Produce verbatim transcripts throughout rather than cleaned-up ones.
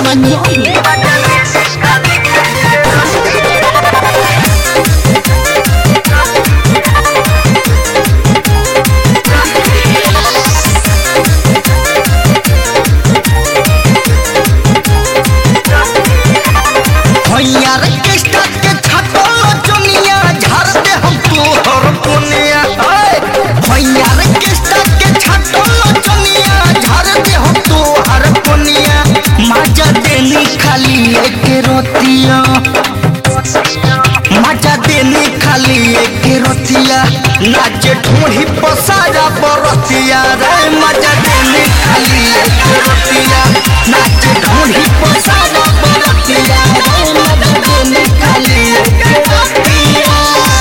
मजा देने खाली एक रोतिया नाचे ढूंढी पसारा बरतिया रे मजा देने खाली एक रोतिया नाचे ढूंढी पसारा बरतिया रे मजा देने खाली एक रोतिया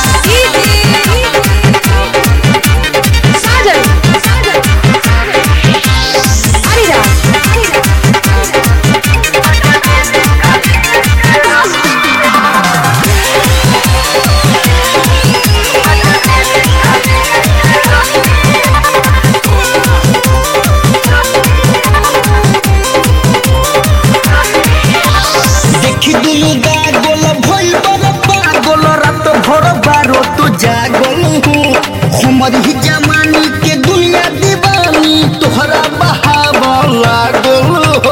साजन अरिरा हमारी जमानी के दुनिया दीवानी तोहरा बहावा लागल हो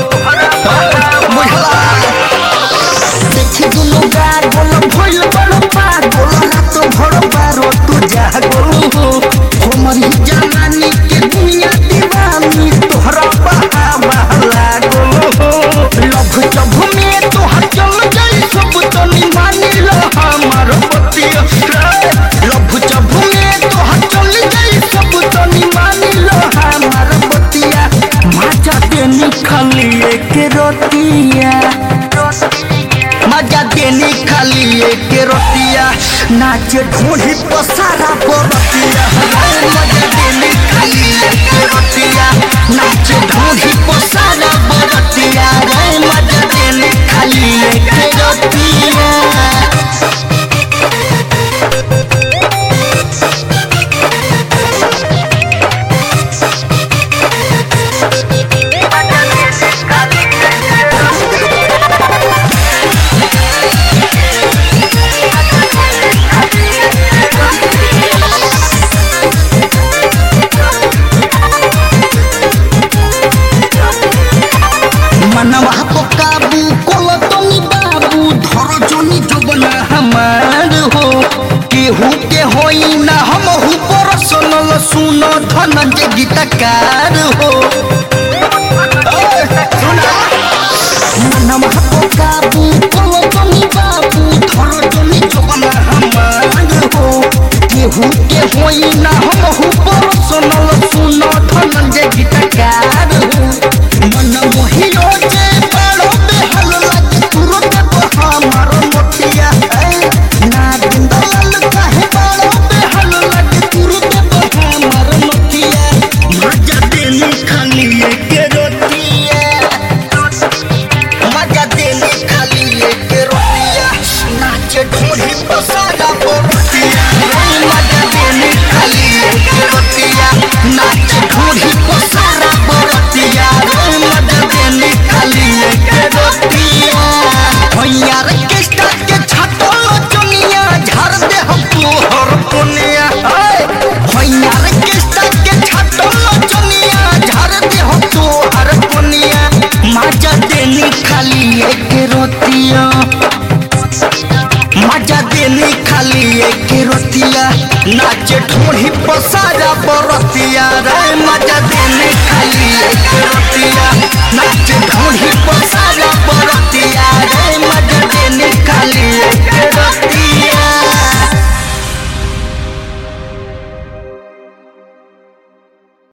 देखी दुनु गागल भइल बड़ पागल रात भर बारो तू जागल हो हमारी जमानी के दुनिया दीवानी तोहरा बहावा लागल हो लभ जभ में तोहर चल जाई सब तनी मानी लो हमार पतिया लभ जभ में तोहर चल जाई सब तनी मानी लो हमार पतिया मजा देनी खाली एक रोटिया मजा देनी खाली एक रोटिया नाचे ढूंढी पसारा बरतिया मजा देनी खाली एक रोटिया नाचे ढूंढी पसारा बरतिया रे मजा देनी खाली एक रोटिया मनवा को काबू कोल तनी बाबू धर जोनी जोबना हमार हो केहू के होई ना हम हु परसनल सुन धन के गीतकार हो मनवा को काबू कोल तनी बाबू धर जोनी जोबना हमार हो केहू के होई ना हम हु परसनल सुन धन के गीतकार हो मन मोहियो जे बड़ो बेहल लगे तुरंत बहामर मोतिया ना बिंदल काहे बड़ो बेहल लगे तुरंत बहामर मोतिया मजा देनी खाली एक रोटिया मजा देनी खाली एक रोटिया नाचे ढूंढी पसारा बरतिया मजा देनी खाली एक रोटिया नाचे ढूंढी पसारा बरतिया मजा देनी खाली एक रोटिया भैया रे किस्ता के छटल दुनिया झाड़ दे हम तोहर पुनिया भैया रे किस्ता के छटल दुनिया झाड़ दे हम तोहर पुनिया मजा देनी खाली एक रोटिया मजा देनी खाली एक रोटिया नाचे ढूंढी पसारा बरतिया रे मजा देनी खाली एक रोटिया नाचे